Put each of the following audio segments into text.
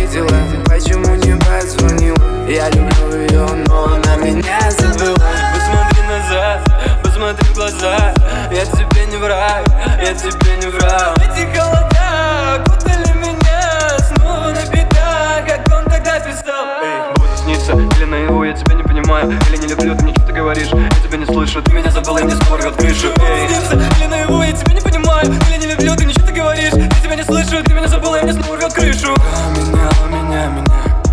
твои дела? Почему не позвонила? Я люблю ее, но она меня забыла. Посмотри назад, посмотри в глаза. Я тебе не враг, я тебе не враг. Эти холода окутали меня снова на беда, как он тогда писал. Буду сниться, или наяву, я тебя не понимаю. Или не люблю, ты мне что-то говоришь, я тебя не слышу. Ты меня забыла, и мне скоро рвет крышу. Снится, или наяву, я тебя не понимаю. Или не люблю, ты мне что-то говоришь, я тебя не слышу. Ты меня забыла, и мне снова рвет крышу. Поменяла меня,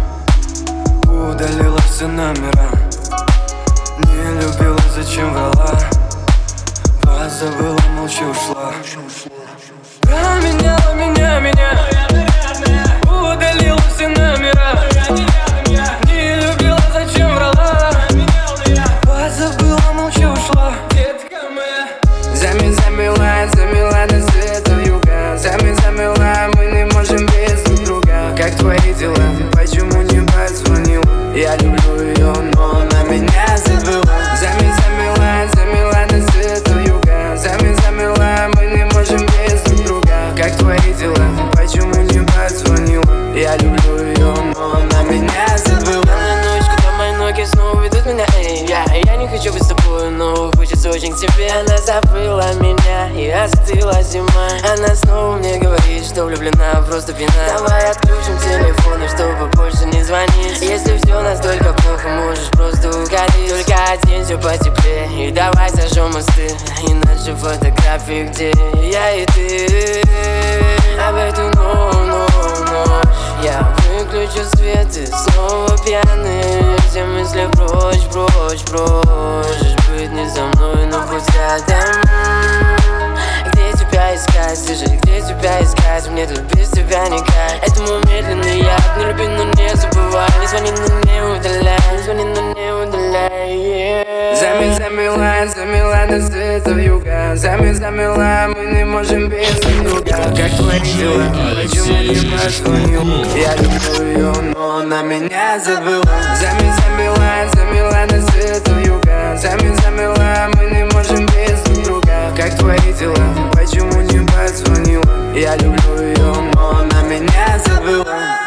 удалила все номера. Не любила, зачем врала? Позабыла, молча ушла. Променяла меня, удалила все номера. Не любила, зачем врала? Позабыла, молча ушла. Детка моя. Замела нас где-то в юга. Замела, мы не можем без друг друга. Как твои дела? Почему не позвонила? Я люблю ее, но она меня забыла. Замела нас где-то в юга. Замела, мы не можем без друг друга. Как твои дела? Почему не позвонила? Я люблю ее, но она меня забыла. На ночь, куда мои ноги снова ведут меня, я не хочу быть с тобой, но хочется очень к тебе. Она забыла меня, и остыла зима. Она снова мне говорит, что влюблена, просто пьяна. Давай отключим телефоны, чтобы больше не звонить. Если все настолько плохо, можешь просто уходить. Только оденься потеплее, и давай сожжем мосты. И наши фотографии, где я и ты. А в эту ночь я выключу свет и снова пьяный. Все мысли прочь. Можешь быть не со мной, но будь рядом. Где тебя искать, скажи, где тебя искать? Мне тут без тебя никак. Это мой медленный яд. Не люби, но не забывай. Не звони, но не удаляй. Не звони, но не удаляй. Замела нас где-то в юга. Замела, мы не можем без друг друга. Как твои дела? Почему не позвонил? Я люблю ее, но она меня забыла. Замела нас где-то в юга. Замела, мы не можем без друг друга. Как твои дела? Почему не позвонила? Я люблю ее, но она меня забыла.